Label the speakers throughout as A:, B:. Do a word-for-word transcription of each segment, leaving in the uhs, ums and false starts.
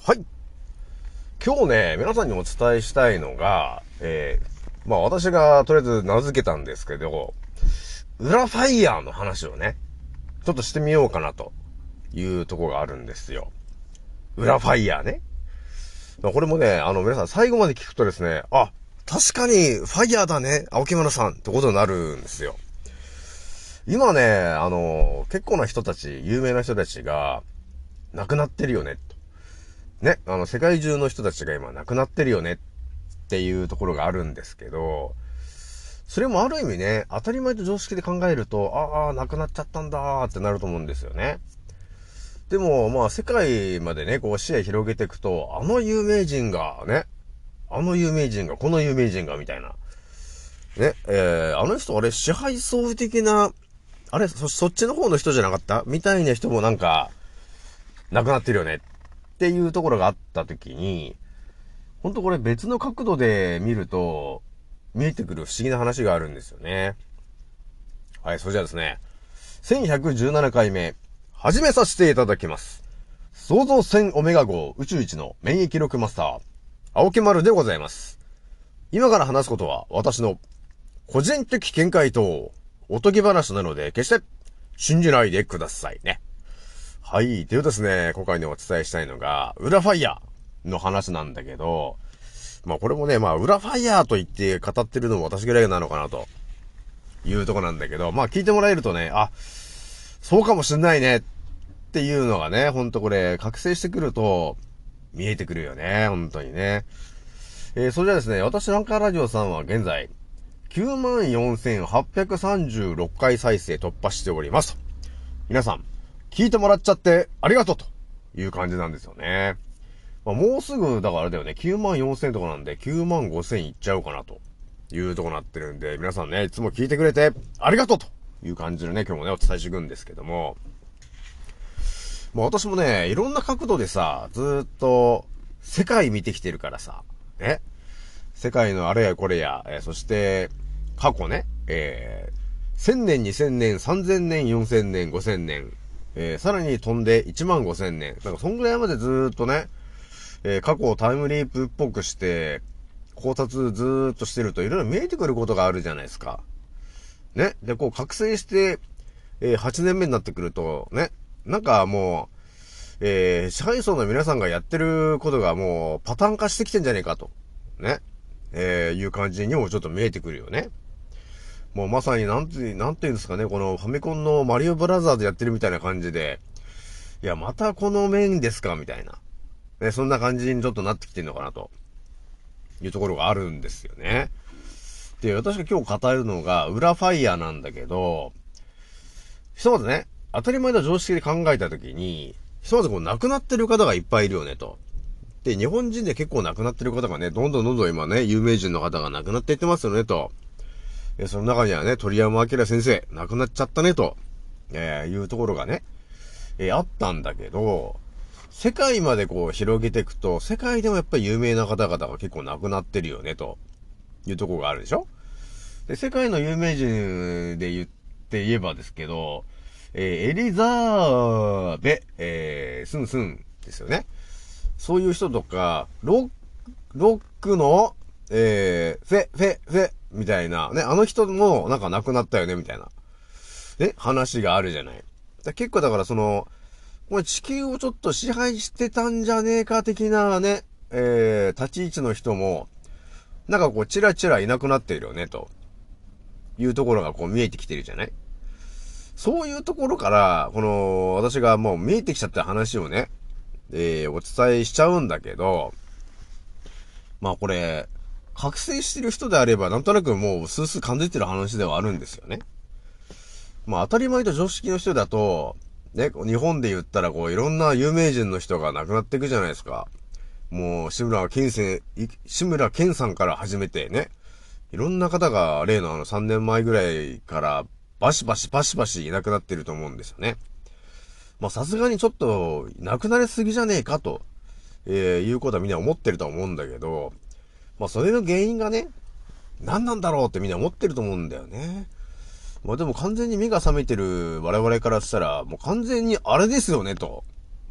A: はい。今日ね、皆さんにお伝えしたいのが、えー、まあ私がとりあえず名付けたんですけど、裏ファイヤーの話をね、ちょっとしてみようかなというところがあるんですよ。裏ファイヤーね。これもね、あの皆さん最後まで聞くとですね、あ、確かにファイヤーだね、青木村さんってことになるんですよ。今ね、あの、結構な人たち、有名な人たちが亡くなってるよね。ね、あの、世界中の人たちが今亡くなってるよねっていうところがあるんですけど、それもある意味ね、当たり前と常識で考えると、ああ、亡くなっちゃったんだーってなると思うんですよね。でも、まあ、世界までね、こう視野広げていくと、あの有名人がね、あの有名人が、この有名人が、みたいな。ね、えー、あの人、あれ、支配層的な、あれ、そ、そっちの方の人じゃなかったみたいな人もなんか、亡くなってるよね。っていうところがあったときに、ほんとこれ別の角度で見ると、見えてくる不思議な話があるんですよね。はい、それじゃあですね、せんひゃくじゅうななかいめ、始めさせていただきます。創造船オメガ号宇宙一の免疫力マスター、青木丸でございます。今から話すことは私の個人的見解とおとぎ話なので決して信じないでくださいね。はい。というですね、今回ねお伝えしたいのが、裏ファイヤーの話なんだけど、まあこれもね、まあ裏ファイヤーと言って語ってるのも私ぐらいなのかなというとこなんだけど、まあ聞いてもらえるとね、あ、そうかもしんないねっていうのがね、ほんとこれ覚醒してくると見えてくるよね、本当にね。えー、それじゃあですね、私なんかラジオさんは現在、きゅうまんよんせんはっぴゃくさんじゅうろっかい再生突破しておりますと。皆さん、聞いてもらっちゃってありがとうという感じなんですよね。まあ、もうすぐ、だからあれだよね、きゅうまんよんせんとかなんできゅうまんごせんいっちゃうかなというとこなってるんで、皆さんね、いつも聞いてくれてありがとうという感じでね、今日もね、お伝えしていくんですけども、まあ私もね、いろんな角度でさ、ずーっと世界見てきてるからさ、ね、世界のあれやこれや、えー、そして過去ね、えー、せんねん、にせんねん、さんぜんねん、よんせんねん、ごせんねん、えー、さらに飛んでいちまんごせんねん。なんかそんぐらいまでずーっとね、えー、過去をタイムリープっぽくして、考察ずーっとしてるといろいろ見えてくることがあるじゃないですか。ね。で、こう覚醒して、えー、はちねんめになってくると、ね。なんかもう、えー、支配層の皆さんがやってることがもうパターン化してきてんじゃねえかと。ね。えー、いう感じにもちょっと見えてくるよね。もうまさになんて、なんて言うんですかね、このファミコンのマリオブラザーズやってるみたいな感じで、いや、またこの面ですかみたいな。ね、そんな感じにちょっとなってきてるのかなというところがあるんですよね。で、私が今日語るのが裏ファイヤーなんだけど、ひとまずね、当たり前の常識で考えたときに、ひとまずこう亡くなってる方がいっぱいいるよねと。で、日本人で結構亡くなってる方がね、どんどんどんどん今ね、有名人の方が亡くなっていってますよねと。えその中にはね、鳥山明先生、亡くなっちゃったねと、えー、いうところがね、えー、あったんだけど、世界までこう広げていくと、世界でもやっぱり有名な方々が結構亡くなってるよねというところがあるでしょ。で、世界の有名人で言って言えばですけど、えー、エリザーベ、えー、スンスンですよね。そういう人とか、ロック、ロックの、えー、フェ、フェ、フェ、みたいな、ね、あの人もなんか亡くなったよね、みたいな、ね、話があるじゃない。だ結構だからその、これ地球をちょっと支配してたんじゃねえか的なね、えー、立ち位置の人も、なんかこう、チラチラいなくなっているよね、というところがこう見えてきてるじゃない。そういうところから、この、私がもう見えてきちゃった話をね、えー、お伝えしちゃうんだけど、まあこれ、覚醒してる人であれば、なんとなくもうスースー感じてる話ではあるんですよね。まあ当たり前と常識の人だと、ね、日本で言ったらこういろんな有名人の人が亡くなっていくじゃないですか。もう志村けんせん、志村けんさんから始めてね、いろんな方が例のあのさんねんまえぐらいからバシバシバシバシいなくなってると思うんですよね。まあさすがにちょっと亡くなりすぎじゃねえかと、えー、いうことはみんな思ってると思うんだけど、まあそれの原因がね、何なんだろうってみんな思ってると思うんだよね。まあでも完全に目が覚めてる我々からしたら、もう完全にあれですよねと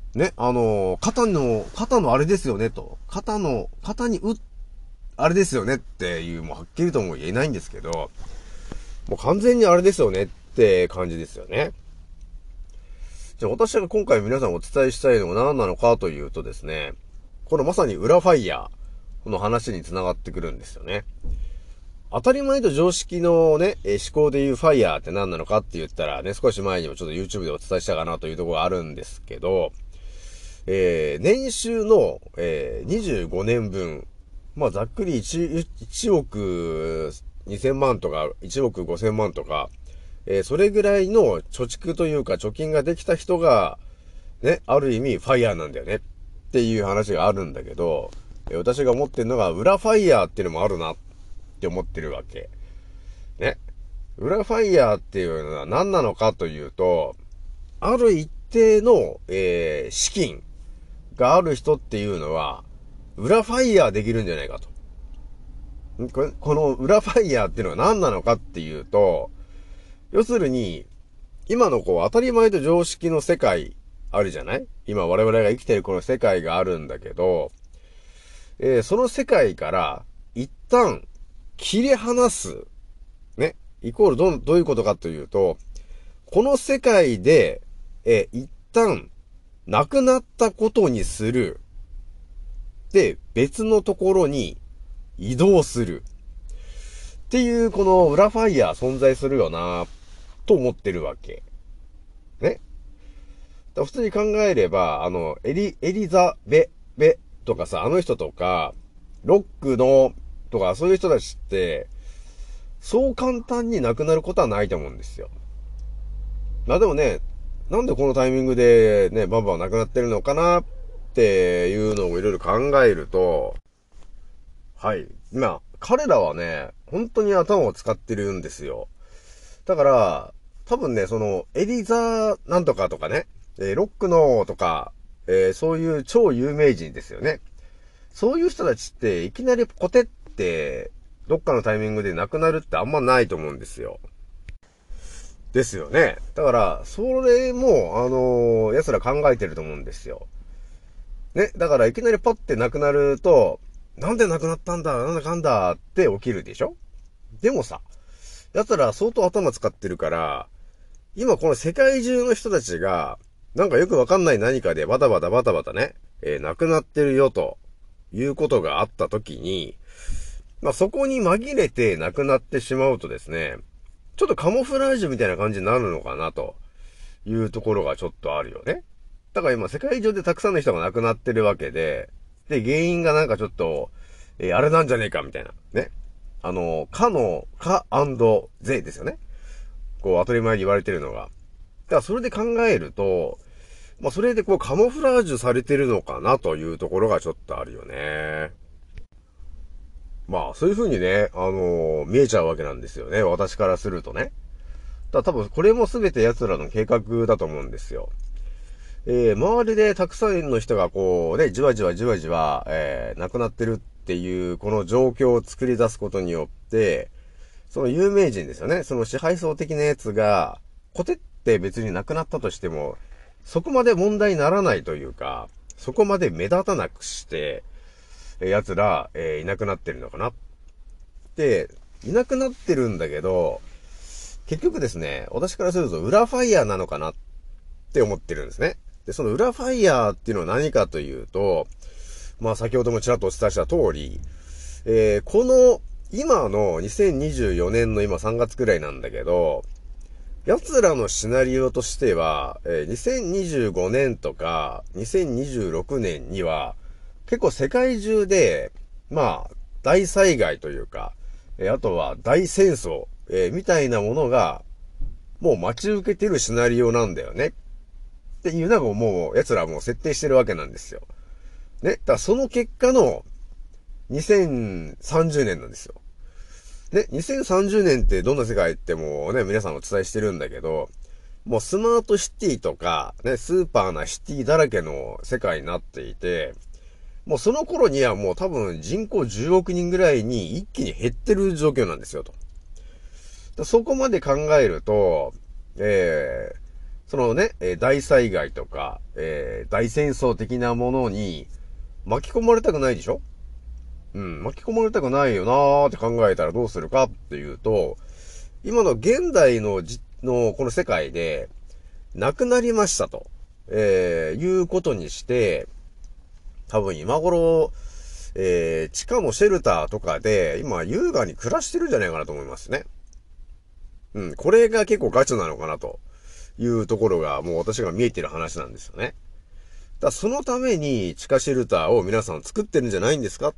A: ね、あの、肩の、肩のあれですよねと。肩の、肩に打っ、あれですよねっていう、もうはっきりとも言えないんですけど、もう完全にあれですよねって感じですよね。じゃあ私が今回皆さんお伝えしたいのが何なのかというとですね、このまさに裏ファイヤーの話に繋がってくるんですよね。当たり前と常識のね、思考でいうファイヤーって何なのかって言ったらね、少し前にもちょっと YouTube でお伝えしたかなというところがあるんですけど、えー、年収の、えー、にじゅうごねんぶん、まあざっくり 1, 1億にせんまんとかいちおくごせんまんとか、えー、それぐらいの貯蓄というか貯金ができた人が、ね、ある意味ファイヤーなんだよねっていう話があるんだけど、えー、私が思ってるのが裏ファイヤーっていうのもあるなって思ってるわけ。ね。裏ファイヤーっていうのは何なのかというと、ある一定の、えー、資金がある人っていうのは、裏ファイヤーできるんじゃないかと。ここの裏ファイヤーっていうのは何なのかっていうと、要するに、今のこう当たり前と常識の世界あるじゃない？今我々が生きているこの世界があるんだけど、えー、その世界から一旦切り離す。ね。イコールど、どういうことかというと、この世界で、えー、一旦なくなったことにする。で、別のところに移動する。っていう、この裏ファイヤー存在するよな、と思ってるわけ。ね。普通に考えれば、あの、エリ、エリザベ、ベとかさ、あの人とか、ロックの、とか、そういう人たちって、そう簡単になくなることはないと思うんですよ。まあでもね、なんでこのタイミングでね、バンバンなくなってるのかなっていうのをいろいろ考えると、はい。まあ、彼らはね、本当に頭を使ってるんですよ。だから、多分ね、その、エリザなんとかとかね、えー、ロックのとか、えー、そういう超有名人ですよね。そういう人たちっていきなりポテって、どっかのタイミングで亡くなるってあんまないと思うんですよ。ですよね。だから、それも、あのー、奴ら考えてると思うんですよ。ね。だからいきなりパッて亡くなると、なんで亡くなったんだ、なんだかんだって起きるでしょ？でもさ、奴ら相当頭使ってるから、今この世界中の人たちが、なんかよくわかんない何かでバタバタバタバタね、えー、亡くなってるよということがあった時に、まあ、そこに紛れて亡くなってしまうとですね、ちょっとカモフラージュみたいな感じになるのかなというところがちょっとあるよね。だから今世界中でたくさんの人が亡くなってるわけで、で、原因がなんかちょっと、えー、あれなんじゃねえかみたいな。ね。あの、かの、かぜですよね。こう当たり前に言われてるのが。だからそれで考えると、まあそれでこうカモフラージュされてるのかなというところがちょっとあるよね。まあそういう風にね、あのー、見えちゃうわけなんですよね。私からするとね。だから多分これも全て奴らの計画だと思うんですよ。えー、周りでたくさんの人がこうね、じわじわじわじわ、えー、亡くなってるっていうこの状況を作り出すことによって、その有名人ですよね。その支配層的なやつが、コテって別になくなったとしても、そこまで問題にならないというか、そこまで目立たなくして、奴ら、えー、いなくなってるのかな。で、いなくなってるんだけど、結局ですね、私からすると裏ファイヤーなのかなって思ってるんですね。で、その裏ファイヤーっていうのは何かというと、まあ先ほどもちらっとお伝えした通り、えー、この今のにせんにじゅうよねんの今さんがつくらいなんだけど、奴らのシナリオとしては、えー、にせんにじゅうごねんとかにせんにじゅうろくねんには結構世界中で、まあ大災害というか、えー、あとは大戦争、えー、みたいなものがもう待ち受けてるシナリオなんだよね。っていうのがもう奴らはもう設定してるわけなんですよ。ね。だからその結果のにせんさんじゅうねんなんですよ。で、にせんさんじゅうねんってどんな世界ってもうね、皆さんお伝えしてるんだけど、もうスマートシティとか、ね、スーパーなシティだらけの世界になっていて、もうその頃にはもう多分人口じゅうおくにんぐらいに一気に減ってる状況なんですよと。そこまで考えると、えー、 そのね、えー大災害とか、えー大戦争的なものに巻き込まれたくないでしょ？うん、巻き込まれたくないよなーって考えたらどうするかっていうと、今の現代のじ、のこの世界で、亡くなりましたと、えー、いうことにして、多分今頃、えー、地下のシェルターとかで、今優雅に暮らしてるんじゃないかなと思いますね。うん、これが結構ガチなのかなというところがもう私が見えてる話なんですよね。だからそのために地下シェルターを皆さん作ってるんじゃないんですかって、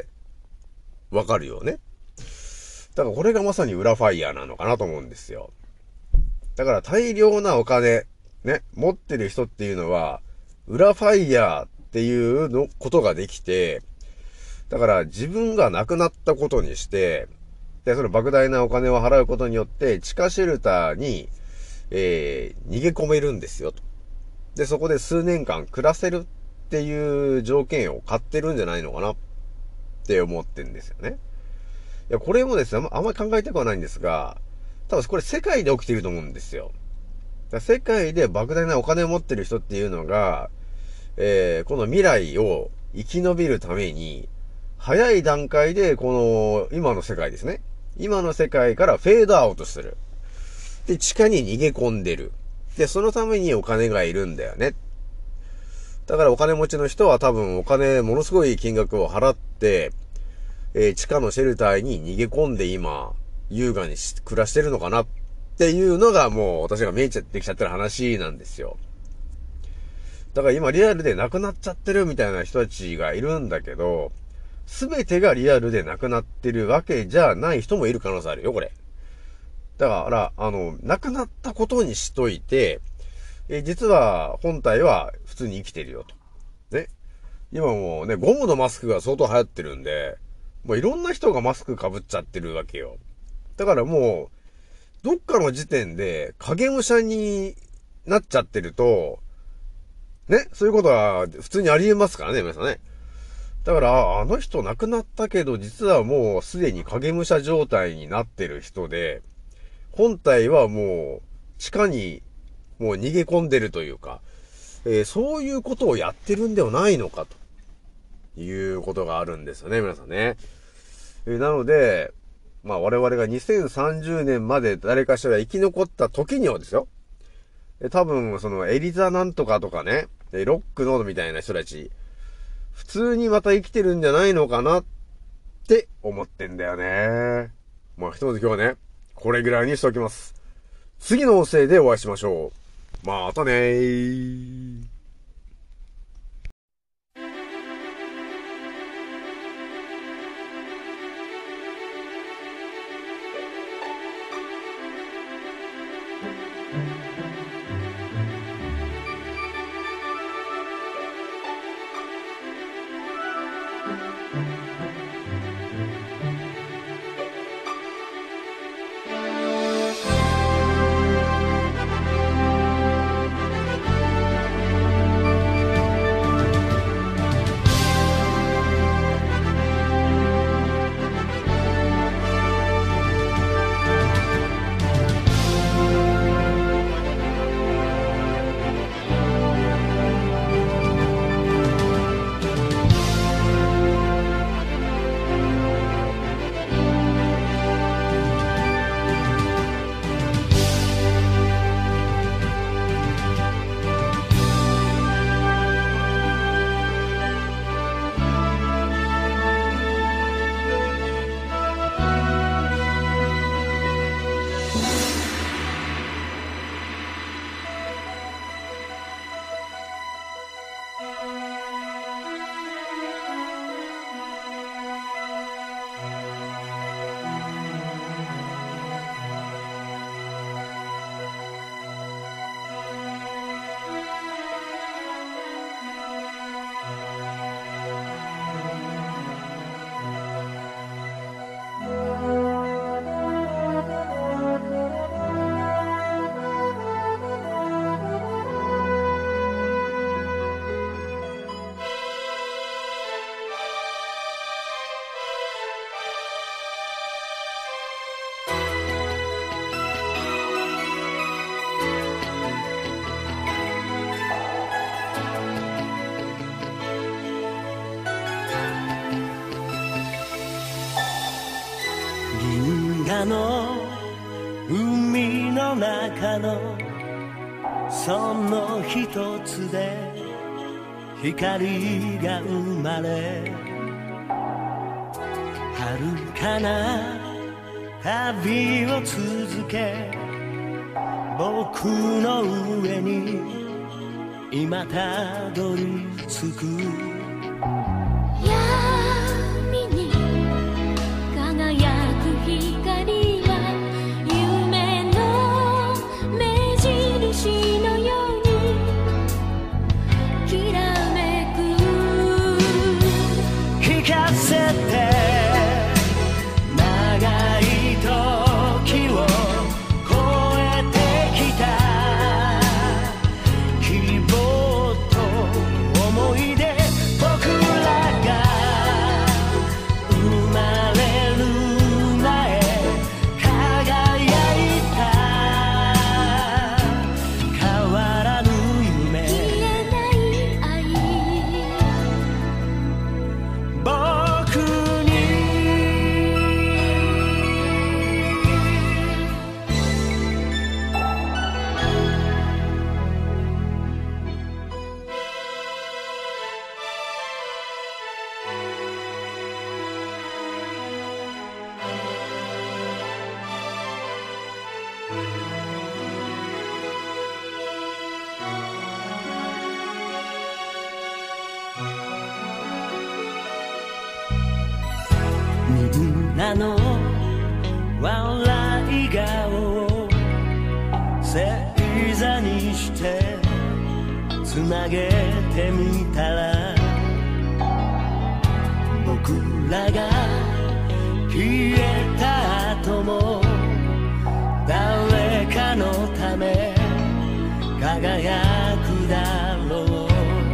A: わかるよね。だからこれがまさに裏ファイヤーなのかなと思うんですよ。だから大量なお金、ね、持ってる人っていうのは、裏ファイヤーっていうのことができて、だから自分が亡くなったことにして、で、その莫大なお金を払うことによって、地下シェルターに、えー、逃げ込めるんですよと。で、そこで数年間暮らせるっていう条件を買ってるんじゃないのかなって思ってんですよね。いや、これもですね、あんまり考えたくはないんですが、多分これ世界で起きていると思うんですよ。だ世界で莫大なお金を持ってる人っていうのが、えー、この未来を生き延びるために、早い段階でこの今の世界ですね。今の世界からフェードアウトする。で、地下に逃げ込んでる。で、そのためにお金がいるんだよね。だからお金持ちの人は多分お金ものすごい金額を払って、えー、地下のシェルターに逃げ込んで今、優雅に暮らしてるのかなっていうのがもう私が見えちゃってきちゃってる話なんですよ。だから今リアルで亡くなっちゃってるみたいな人たちがいるんだけど、すべてがリアルで亡くなってるわけじゃない人もいる可能性あるよ、これ。だから、あの、亡くなったことにしといて、え、実は本体は普通に生きてるよと。ね。今もうね、ゴムのマスクが相当流行ってるんで、もういろんな人がマスク被っちゃってるわけよ。だからもう、どっかの時点で影武者になっちゃってると、ね、そういうことは普通にありえますからね、皆さんね。だから、あの人亡くなったけど、実はもうすでに影武者状態になってる人で、本体はもう地下にもう逃げ込んでるというか、えー、そういうことをやってるんではないのかということがあるんですよね、皆さんね。えー、なので、まあ我々がにせんさんじゅうねんまで誰かしら生き残った時にはですよ。えー、多分そのエリザなんとかとかね、ロックノードみたいな人たち、普通にまた生きてるんじゃないのかなって思ってんだよね。まあひとまず今日はね、これぐらいにしておきます。次の音声でお会いしましょう。またねー。
B: 砂の海の中のその一つで光が生まれ、遥かな旅を続け、僕の上に今たどり着く。
C: 闇に輝く光は夢の目印のようにきらめく。
B: 聞かせて長い時を越えてきた希望と思い出、僕らが生まれる前輝いた変わらぬ夢、
C: 消えない愛、
B: 僕にみんなの笑い顔を星座にしてつなげてみたら、僕らが消えた後も誰かのため輝くだろう。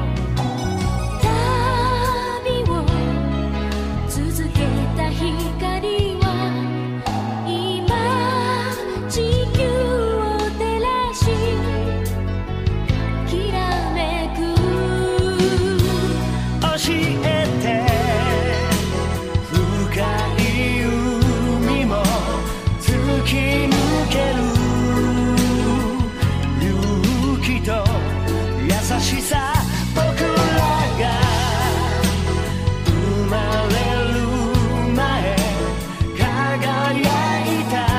C: 旅を続けた光は今地球を照らしきらめく。
B: 教えて深い海も突き抜ける勇気と優しさ、僕らが生まれる前輝いた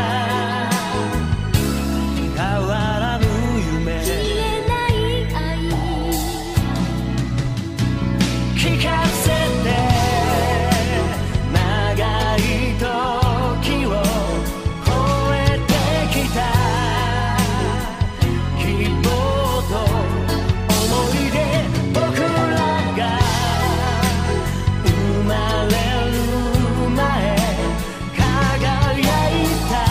B: 変わらぬ夢、
C: 消えない愛、
B: 聞かせて長い時を越えてきた希望と思い出、僕らが生まれる前輝いた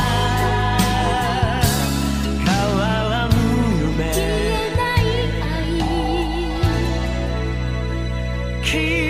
B: 変わらぬ夢、
C: 消えない愛。
B: 消